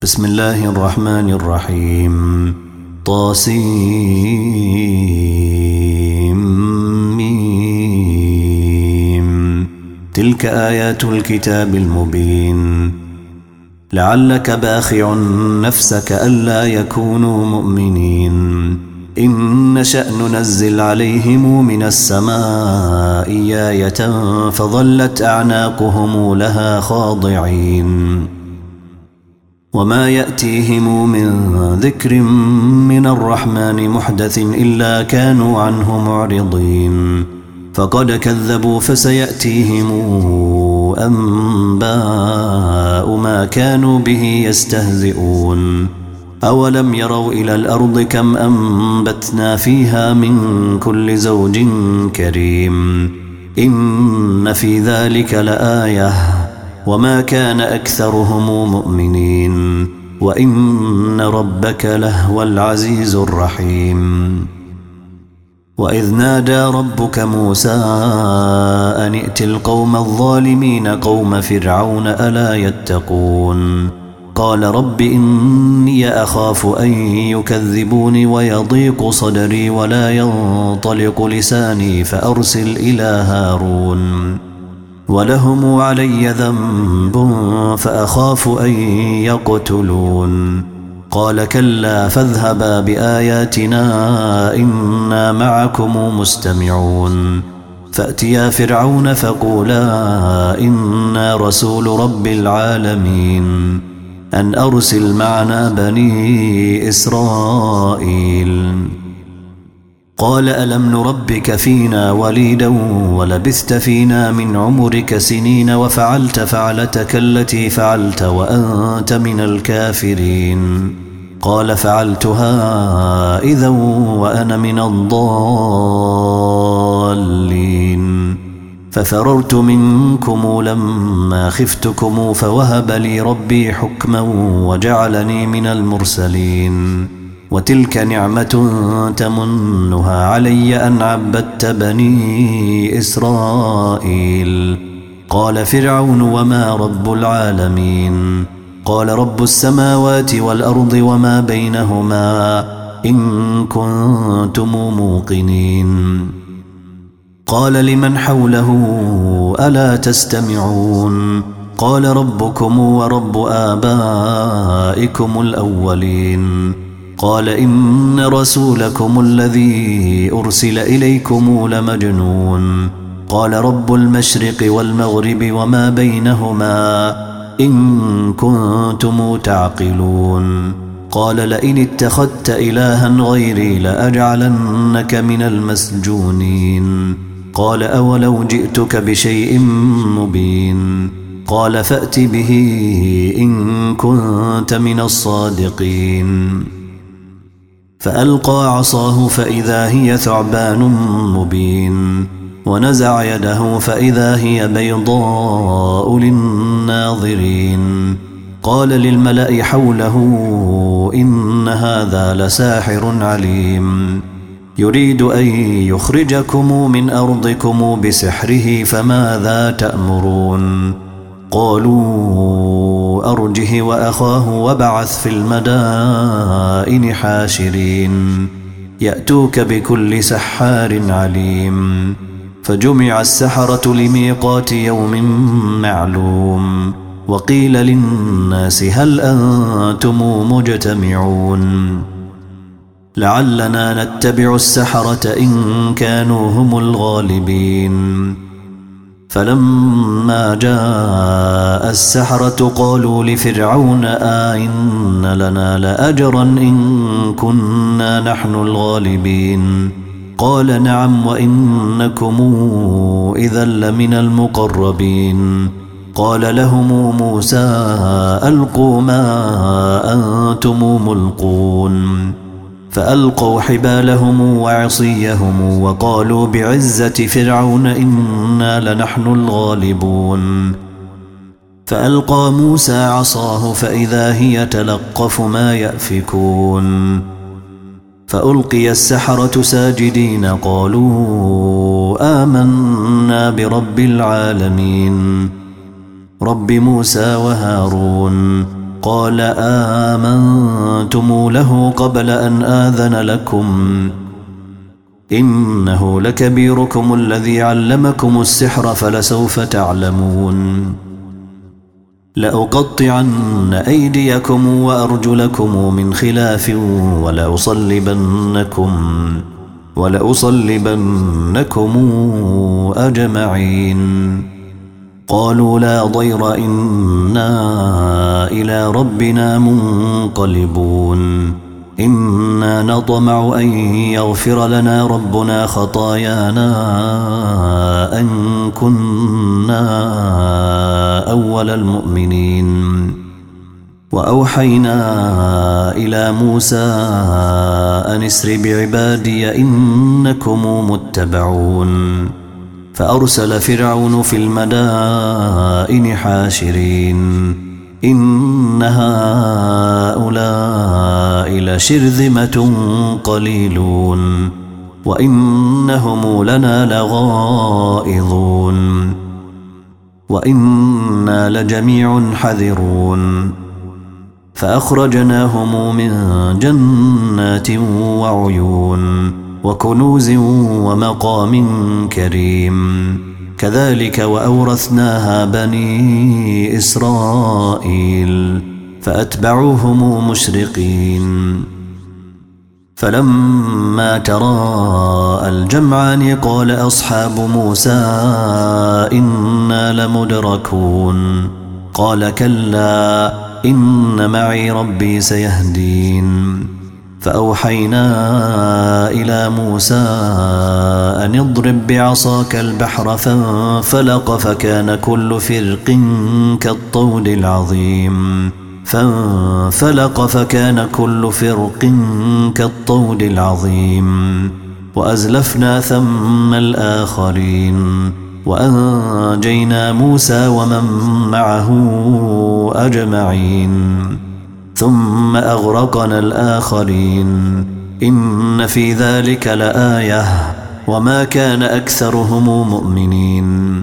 بسم الله الرحمن الرحيم. طاسيم. تلك آيات الكتاب المبين. لعلك باخع نفسك ألا يكونوا مؤمنين إن نشأ ننزل عليهم من السماء آية فظلت أعناقهم لها خاضعين وما يأتيهم من ذكر من الرحمن محدث إلا كانوا عنه معرضين فقد كذبوا فسيأتيهم أنباء ما كانوا به يستهزئون أولم يروا إلى الأرض كم أنبتنا فيها من كل زوج كريم إن في ذلك لآية وما كان أكثرهم مؤمنين وإن ربك لهو العزيز الرحيم. وإذ نادى ربك موسى أن ائت القوم الظالمين قوم فرعون ألا يتقون قال رب إني أخاف أن يكذبوني ويضيق صدري ولا ينطلق لساني فأرسل إلى هارون ولهم علي ذنب فأخاف أن يقتلون قال كلا فاذهبا بآياتنا إنا معكم مستمعون فأتيا فرعون فقولا إنا رسول رب العالمين أن أرسل معنا بني إسرائيل قال ألم نربك فينا وليدا ولبثت فينا من عمرك سنين وفعلت فعلتك التي فعلت وأنت من الكافرين قال فعلتها إذا وأنا من الضالين ففررت منكم لما خفتكم فوهب لي ربي حكما وجعلني من المرسلين وتلك نعمة تمنها علي أن عبدت بني إسرائيل قال فرعون وما رب العالمين قال رب السماوات والأرض وما بينهما إن كنتم موقنين قال لمن حوله ألا تستمعون قال ربكم ورب آبائكم الأولين قال إن رسولكم الذي أرسل إليكم لمجنون قال رب المشرق والمغرب وما بينهما إن كنتم تعقلون قال لئن اتخذت إلها غيري لأجعلنك من المسجونين قال أولو جئتك بشيء مبين قال فأت به إن كنت من الصادقين فألقى عصاه فإذا هي ثعبان مبين ونزع يده فإذا هي بيضاء للناظرين قال للملأ حوله إن هذا لساحر عليم يريد أن يخرجكم من أرضكم بسحره فماذا تأمرون قالوا أرجه وأخاه وابعث في المدائن حاشرين يأتوك بكل سحار عليم فجمع السحرة لميقات يوم معلوم وقيل للناس هل أنتم مجتمعون لعلنا نتبع السحرة إن كانوا هم الغالبين فلما جاء السحرة قالوا لفرعون إن لنا لأجرا إن كنا نحن الغالبين قال نعم وإنكم إذا لمن المقربين قال لهم موسى ألقوا ما أنتم ملقون فألقوا حبالهم وعصيهم وقالوا بعزة فرعون إنا لنحن الغالبون فألقى موسى عصاه فإذا هي تلقف ما يأفكون فألقي السحرة ساجدين قالوا آمنا برب العالمين رب موسى وهارون قال آمنتم له قبل أن آذن لكم إنه لكبيركم الذي علمكم السحر فلسوف تعلمون لأقطعن أيديكم وأرجلكم من خلاف ولأصلبنكم أجمعين قالوا لا ضير إنا إلى ربنا منقلبون إنا نطمع أن يغفر لنا ربنا خطايانا أن كنا أول المؤمنين وأوحينا إلى موسى أن اسر بعبادي إنكم متبعون فأرسل فرعون في المدائن حاشرين إن هؤلاء لشرذمة قليلون وإنهم لنا لغائظون وإنا لجميع حذرون فأخرجناهم من جنات وعيون وكنوز ومقام كريم كذلك وأورثناها بني إسرائيل فأتبعوهم مشرقين فلما تراءى الجمعان قال أصحاب موسى إنا لمدركون قال كلا إن معي ربي سيهدين فأوحينا إلى موسى أن اضرب بعصاك البحر فانفلق فكان كل فرق كالطود العظيم وأزلفنا ثم الآخرين وأنجينا موسى ومن معه أجمعين ثم أغرقنا الآخرين إن في ذلك لآية وما كان أكثرهم مؤمنين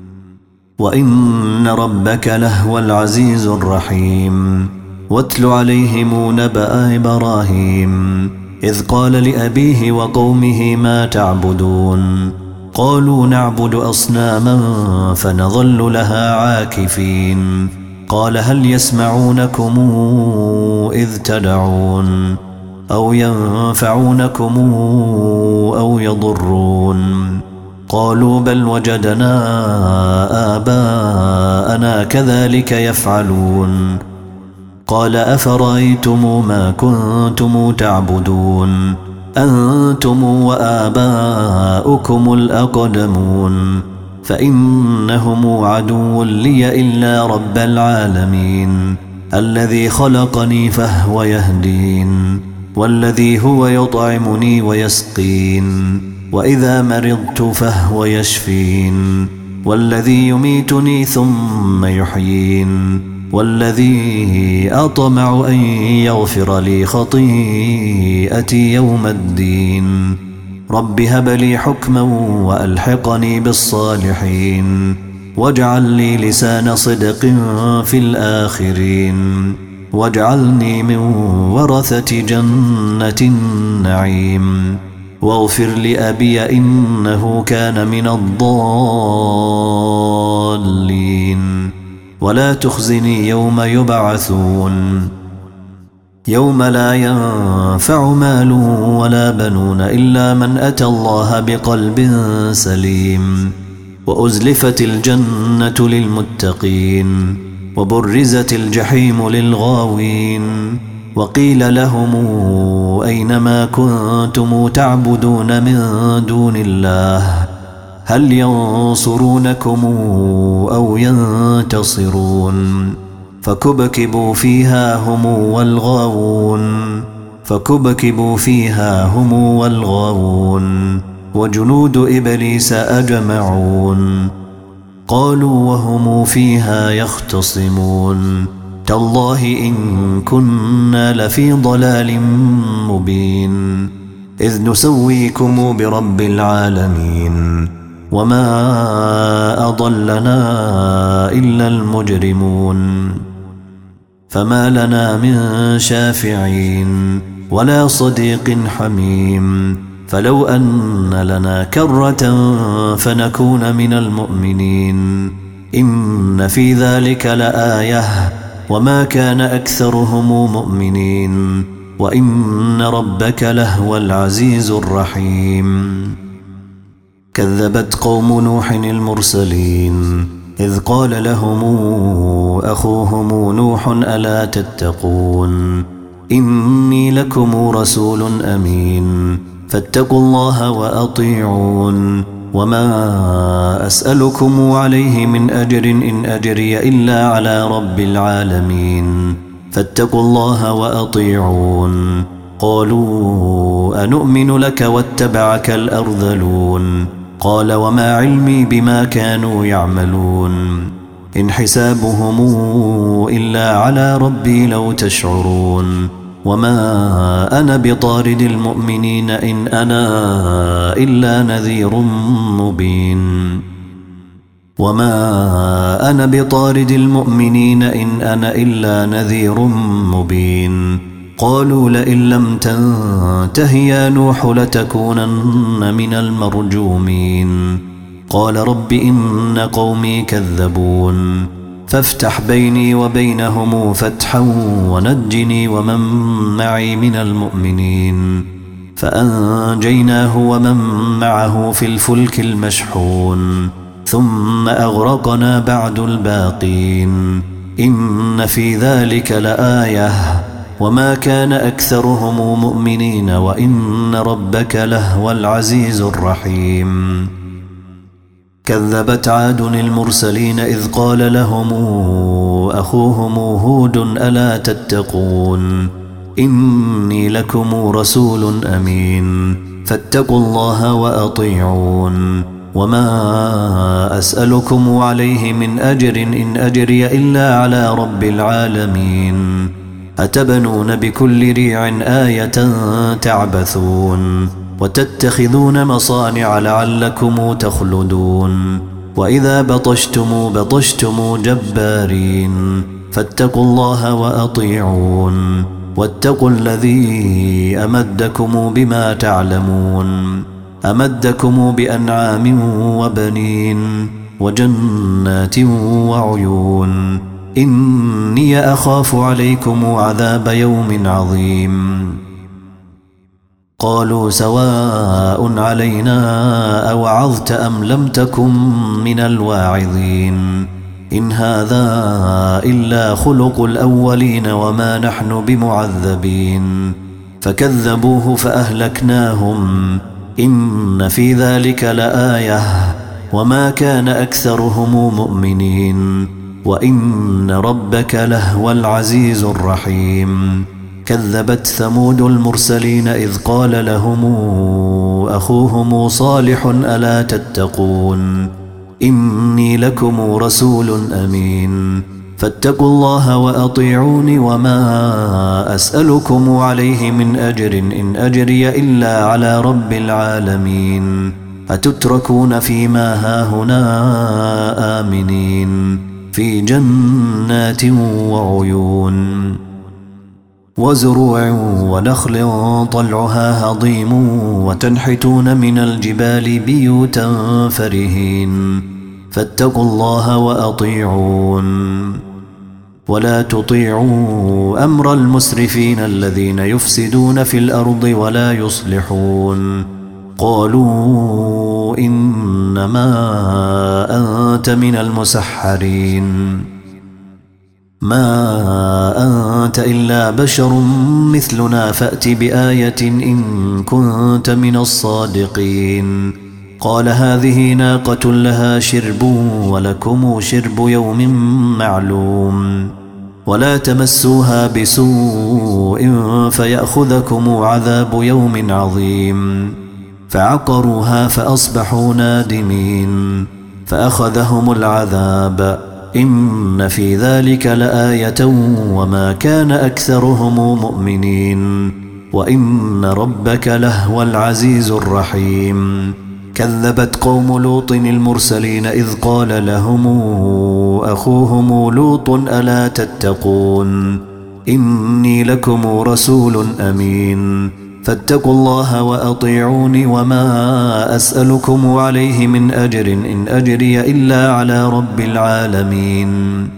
وإن ربك لهو العزيز الرحيم واتل عليهم نبأ إبراهيم إذ قال لأبيه وقومه ما تعبدون قالوا نعبد أصناما فنظل لها عاكفين قال هل يسمعونكم إذ تدعون أو ينفعونكم أو يضرون قالوا بل وجدنا آباءنا كذلك يفعلون قال أفرأيتم ما كنتم تعبدون أنتم وآباؤكم الأقدمون فإنهم عدو لي إلا رب العالمين الذي خلقني فهو يهدين والذي هو يطعمني ويسقين وإذا مرضت فهو يشفين والذي يميتني ثم يحيين والذي أطمع أن يغفر لي خطيئتي يوم الدين رب هب لي حكما وألحقني بالصالحين واجعل لي لسان صدق في الآخرين واجعلني من ورثة جنة النعيم واغفر لأبي إنه كان من الضالين ولا تخزني يوم يبعثون يوم لا ينفع مال ولا بنون إلا من أتى الله بقلب سليم وأزلفت الجنة للمتقين وبرزت الجحيم للغاوين وقيل لهم أينما كنتم تعبدون من دون الله هل ينصرونكم أو ينتصرون فكبكبوا فيها هم والغاوون وجنود إبليس أجمعون قالوا وهم فيها يختصمون تالله إن كنا لفي ضلال مبين إذ نسويكم برب العالمين وما أضلنا إلا المجرمون فما لنا من شافعين ولا صديق حميم فلو أن لنا كرة فنكون من المؤمنين إن في ذلك لآية وما كان أكثرهم مؤمنين وإن ربك لهو العزيز الرحيم كذبت قوم نوح المرسلين إذ قال لهم أخوهم نوح ألا تتقون إني لكم رسول أمين فاتقوا الله وأطيعون وما أسألكم عليه من أجر إن أجري إلا على رب العالمين فاتقوا الله وأطيعون قالوا أنؤمن لك واتبعك الأرذلون قال وما علمي بما كانوا يعملون إن حسابهم إلا على ربي لو تشعرون وما أنا بطارد المؤمنين إن أنا إلا نذير مبين وما أنا بطارد المؤمنين إن أنا إلا نذير مبين قالوا لئن لم تنته يا نوح لتكونن من المرجومين قال رب إن قومي كذبون فافتح بيني وبينهم فتحا ونجني ومن معي من المؤمنين فأنجيناه ومن معه في الفلك المشحون ثم أغرقنا بعد الباقين إن في ذلك لآية وما كان أكثرهم مؤمنين وإن ربك لهو العزيز الرحيم كذبت عاد المرسلين إذ قال لهم أخوهم هود ألا تتقون إني لكم رسول أمين فاتقوا الله وأطيعون وما أسألكم عليه من أجر إن أجري إلا على رب العالمين أتبنون بكل ريع آية تعبثون وتتخذون مصانع لعلكم تخلدون وإذا بطشتم جبارين فاتقوا الله وأطيعون واتقوا الذي أمدكم بما تعلمون أمدكم بأنعام وبنين وجنات وعيون إني أخاف عليكم عذاب يوم عظيم قالوا سواء علينا أوعظت أم لم تكن من الواعظين إن هذا إلا خلق الأولين وما نحن بمعذبين فكذبوه فأهلكناهم إن في ذلك لآية وما كان أكثرهم مؤمنين وإن ربك لهو العزيز الرحيم كذبت ثمود المرسلين إذ قال لهم أخوهم صالح ألا تتقون إني لكم رسول أمين فاتقوا الله وأطيعون وما أسألكم عليه من أجر إن أجري إلا على رب العالمين أتتركون فيما هاهنا آمنين في جنات وعيون وزروع ونخل طلعها هضيم وتنحتون من الجبال بيوتا فرهين فاتقوا الله وأطيعون ولا تطيعوا أمر المسرفين الذين يفسدون في الأرض ولا يصلحون قالوا إنما أنت من المسحرين ما أنت إلا بشر مثلنا فأت بآية إن كنت من الصادقين قال هذه ناقة لها شرب ولكم شرب يوم معلوم ولا تمسوها بسوء فيأخذكم عذاب يوم عظيم فعقروها فأصبحوا نادمين فأخذهم العذاب إن في ذلك لآية وما كان أكثرهم مؤمنين وإن ربك لهو العزيز الرحيم كذبت قوم لوط المرسلين إذ قال لهم أخوهم لوط ألا تتقون إني لكم رسول أمين فاتقوا الله وأطيعون وما أسألكم عليه من أجر إن أجري إلا على رب العالمين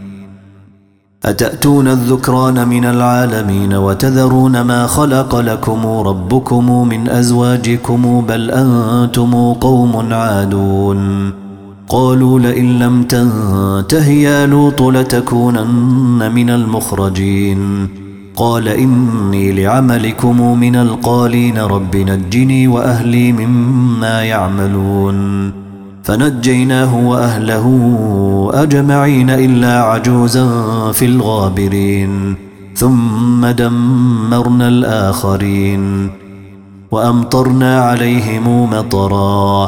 أتأتون الذكران من العالمين وتذرون ما خلق لكم ربكم من أزواجكم بل أنتم قوم عادون قالوا لئن لم تنته يا لوط لتكونن من المخرجين قال إني لعملكم من القالين رب نجني وأهلي مما يعملون فنجيناه وأهله أجمعين إلا عجوزا في الغابرين ثم دمرنا الآخرين وأمطرنا عليهم مطرا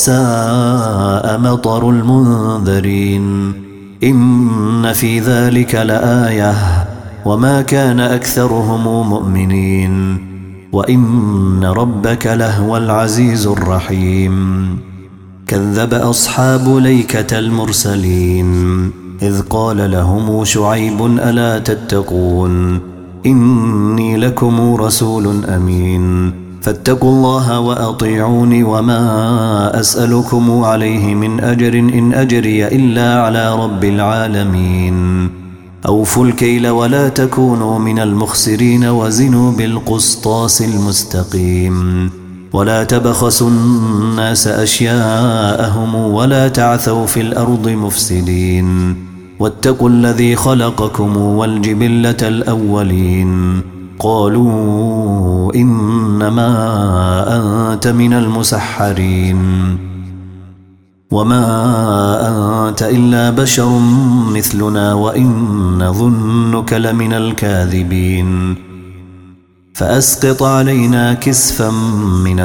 فساء مطر المنذرين إن في ذلك لآية وما كان أكثرهم مؤمنين وإن ربك لهو العزيز الرحيم كذب أصحاب ليكة المرسلين إذ قال لهم شعيب ألا تتقون إني لكم رسول أمين فاتقوا الله وأطيعون وما أسألكم عليه من أجر إن أجري إلا على رب العالمين أوفوا الكيل ولا تكونوا من المخسرين وزنوا بالقسطاس المستقيم ولا تبخسوا الناس أشياءهم ولا تعثوا في الأرض مفسدين واتقوا الذي خلقكم والجبلة الأولين قالوا إنما أنت من المسحرين وما أنت إلا بشر مثلنا وإن نظنك لمن الكاذبين فأسقط علينا كسفا من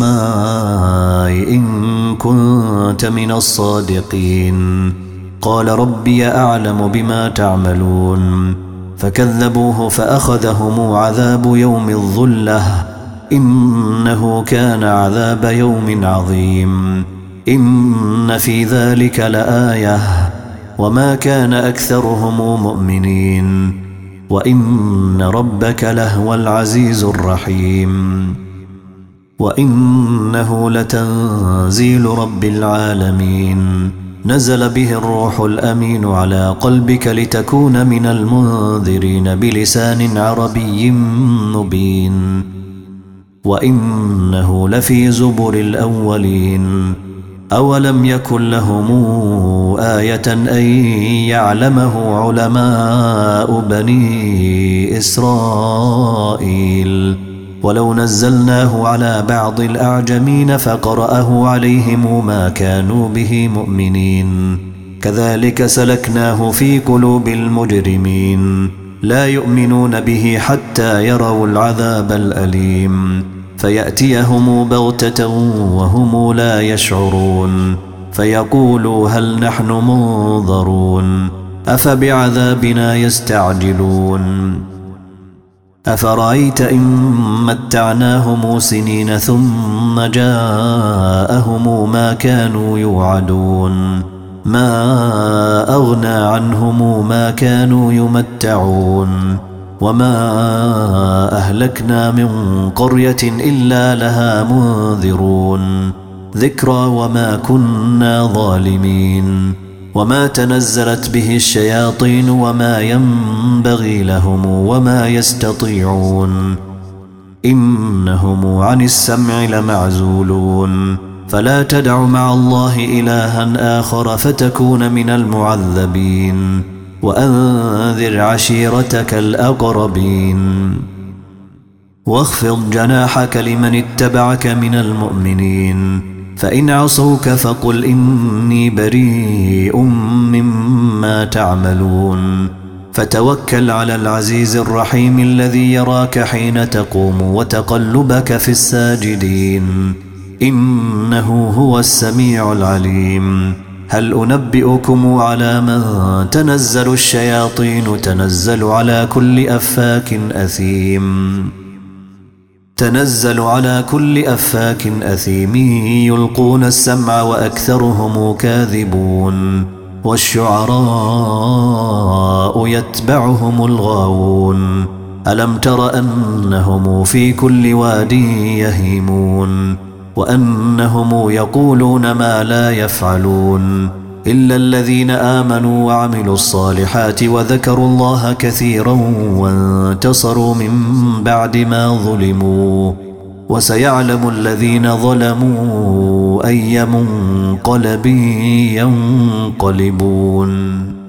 السماء إن كنت من الصادقين قال ربي أعلم بما تعملون فكذبوه فأخذهم عذاب يوم الظلة إنه كان عذاب يوم عظيم إن في ذلك لآية وما كان أكثرهم مؤمنين وإن ربك لهو العزيز الرحيم وإنه لتنزيل رب العالمين نزل به الروح الأمين على قلبك لتكون من المنذرين بلسان عربي مبين وإنه لفي زبر الأولين أولم يكن لهم آية أن يعلمه علماء بني إسرائيل ولو نزلناه على بعض الأعجمين فقرأه عليهم ما كانوا به مؤمنين كذلك سلكناه في قلوب المجرمين لا يؤمنون به حتى يروا العذاب الأليم فيأتيهم بغتة وهم لا يشعرون فيقولوا هل نحن منظرون أفبعذابنا يستعجلون أفرأيت إن متعناهم سنين ثم جاءهم ما كانوا يوعدون ما أغنى عنهم ما كانوا يمتعون وما أهلكنا من قرية إلا لها منذرون ذكرى وما كنا ظالمين وما تنزلت به الشياطين وما ينبغي لهم وما يستطيعون إنهم عن السمع لمعزولون فلا تدع مع الله إلها آخر فتكون من المعذبين وأنذر عشيرتك الأقربين واخفض جناحك لمن اتبعك من المؤمنين فإن عصوك فقل إني بريء مما تعملون فتوكل على العزيز الرحيم الذي يراك حين تقوم وتقلبك في الساجدين إنه هو السميع العليم هل أنبئكم على من تنزل الشياطين تنزل على كل أفاك أثيم تنزل على كل أفاك أثيم يلقون السمع وأكثرهم كاذبون والشعراء يتبعهم الغاوون ألم تر أنهم في كل واد يهيمون وأنهم يقولون ما لا يفعلون إلا الذين آمنوا وعملوا الصالحات وذكروا الله كثيرا وانتصروا من بعد ما ظلموا وسيعلم الذين ظلموا أي منقلب ينقلبون